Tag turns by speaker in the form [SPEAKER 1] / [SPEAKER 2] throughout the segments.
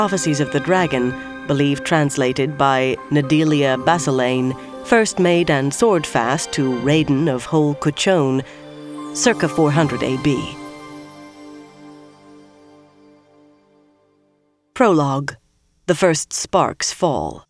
[SPEAKER 1] Prophecies of the Dragon, believed translated by Nadelia Basilane, first made and sword-fast to Raiden of Hol Kuchon, circa 400 A.B. Prologue. The first sparks fall.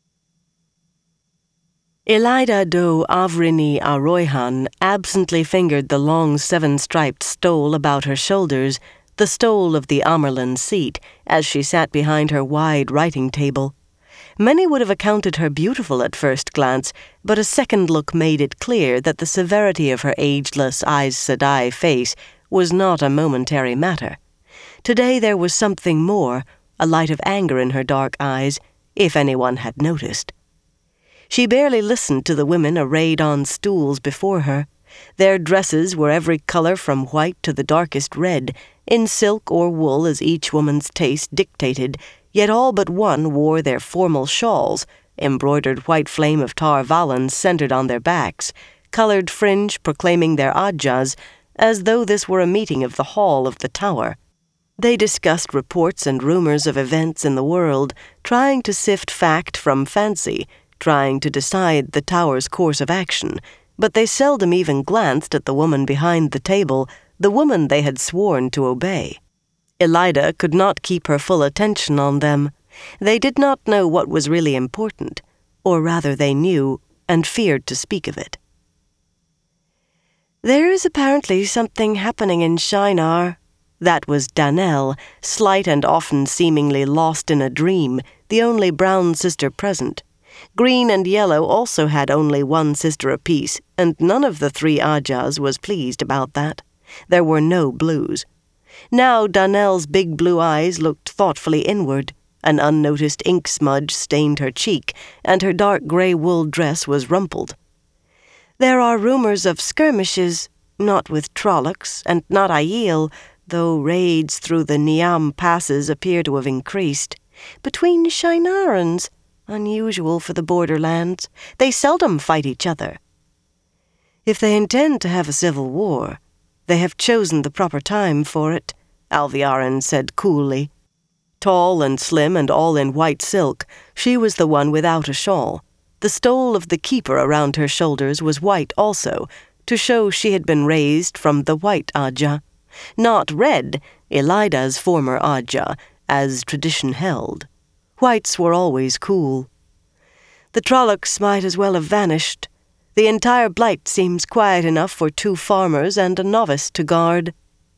[SPEAKER 1] Elida do Avrini Aroyhan absently fingered the long seven-striped stole about her shoulders, the stole of the Amerlin seat, as she sat behind her wide writing table. Many would have accounted her beautiful at first glance, but a second look made it clear that the severity of her ageless Aes Sedai face was not a momentary matter. Today there was something more, a light of anger in her dark eyes, if anyone had noticed. She barely listened to the women arrayed on stools before her. Their dresses were every color from white to the darkest red, in silk or wool as each woman's taste dictated, yet all but one wore their formal shawls, embroidered white flame of Tar Valon centered on their backs, colored fringe proclaiming their Ajahs, as though this were a meeting of the hall of the tower. They discussed reports and rumors of events in the world, trying to sift fact from fancy, trying to decide the tower's course of action, but they seldom even glanced at the woman behind the table, the woman they had sworn to obey. Elida could not keep her full attention on them. They did not know what was really important, or rather they knew and feared to speak of it. "There is apparently something happening in Shinar." That was Danelle, slight and often seemingly lost in a dream, the only brown sister present. Green and Yellow also had only one sister apiece, and none of the three Ajahs was pleased about that. There were no blues. Now Danelle's big blue eyes looked thoughtfully inward. An unnoticed ink smudge stained her cheek, and her dark gray wool dress was rumpled. "There are rumors of skirmishes, not with Trollocs, and not Aiel, though raids through the Niam passes appear to have increased. Between Shinarans, unusual for the borderlands. They seldom fight each other." "If they intend to have a civil war, they have chosen the proper time for it," Alviarin said coolly. Tall and slim and all in white silk, she was the one without a shawl. The stole of the keeper around her shoulders was white also, to show she had been raised from the white Ajah. Not red, Elida's former Ajah, as tradition held. Whites were always cool. "The Trollocs might as well have vanished. The entire blight seems quiet enough for 2 farmers and a novice to guard."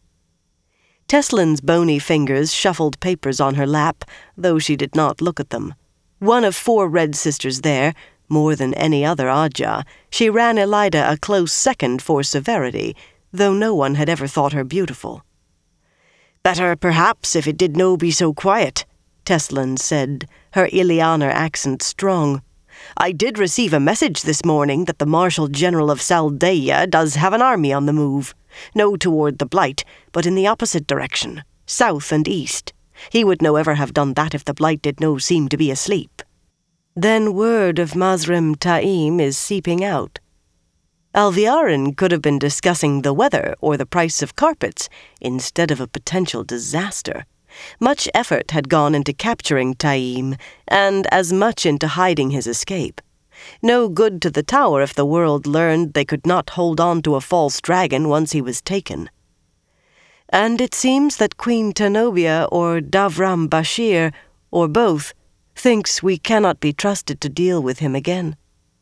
[SPEAKER 1] Teslin's bony fingers shuffled papers on her lap, though she did not look at them. One of 4 red sisters there, more than any other Ajah, she ran Elida a close second for severity, though no one had ever thought her beautiful. "Better, perhaps, if it did no be so quiet," Teslin said, her Ilianer accent strong. "I did receive a message this morning that the Marshal General of Saldeia does have an army on the move. No toward the Blight, but in the opposite direction, south and east. He would no ever have done that if the Blight did no seem to be asleep." "Then word of Mazrim Taim is seeping out." Alviarin could have been discussing the weather or the price of carpets instead of a potential disaster. Much effort had gone into capturing Taim, and as much into hiding his escape. No good to the tower if the world learned they could not hold on to a false dragon once he was taken. "And it seems that Queen Tanobia or Davram Bashir, or both, thinks we cannot be trusted to deal with him again."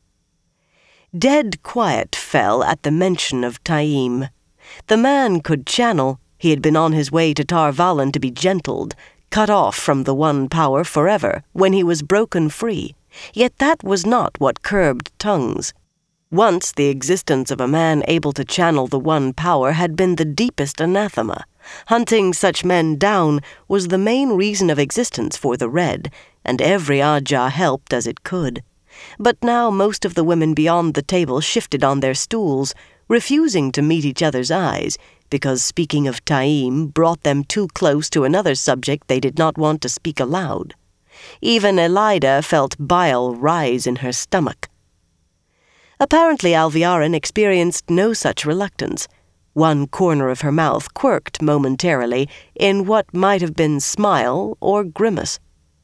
[SPEAKER 1] Dead quiet fell at the mention of Taim. The man could channel. He had been on his way to Tar Valon to be gentled, cut off from the one power forever, when he was broken free. Yet that was not what curbed tongues. Once the existence of a man able to channel the one power had been the deepest anathema. Hunting such men down was the main reason of existence for the Red, and every Ajah helped as it could. But now most of the women beyond the table shifted on their stools, refusing to meet each other's eyes, because speaking of Taim brought them too close to another subject they did not want to speak aloud. Even Elida felt bile rise in her stomach. Apparently Alviarin experienced no such reluctance. One corner of her mouth quirked momentarily in what might have been smile or grimace.